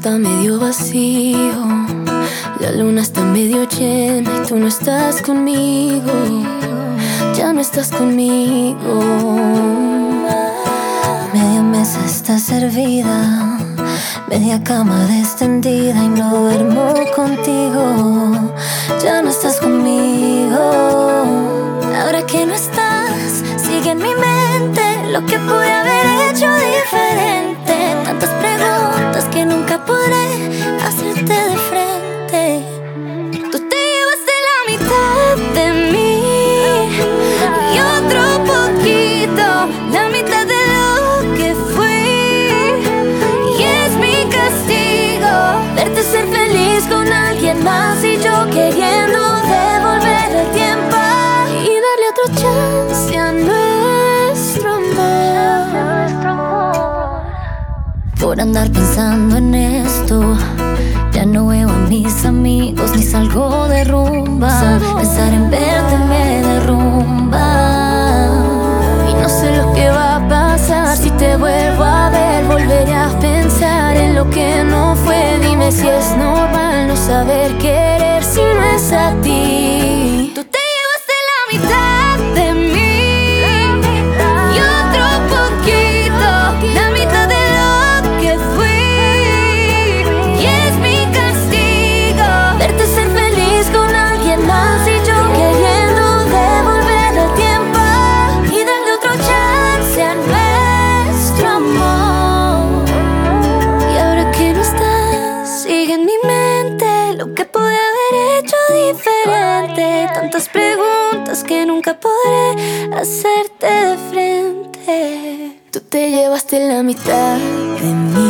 está medio vacío, la luna está medio llena y tú no estás conmigo, ya no estás conmigo. Media mesa está servida, media cama extendida y no duermo contigo, ya no estás conmigo. Ahora que no estás, sigue en mi mente lo que pude haber hecho diferente. Tantas preguntas que nunca podré hacerte de frente. Tú te llevaste la mitad de mí y otro poquito, la mitad de lo que fui. Y es mi castigo verte ser feliz con alguien más y yo queriendo devolver el tiempo y darle otra chance a nuestro amor. Por andar pensando en esto, ya no veo a mis amigos ni salgo de rumba. Pensar en verte me derrumba y no sé lo que va a pasar. Si te vuelvo a ver, volveré a pensar en lo que no fue. Dime si es normal no saber querer si no es a ti. Tú te llevaste la mitad de mí y otro poquito, la mitad de lo que fui. Y es mi castigo verte ser feliz con alguien más y yo queriendo devolver el tiempo y darle otro chance a nuestro amor. Y ahora que no estás, sigue en mi mente lo que pude haber hecho diferente. Tantas preguntas que nunca podré hacerte de frente. Tú te llevaste la mitad de mí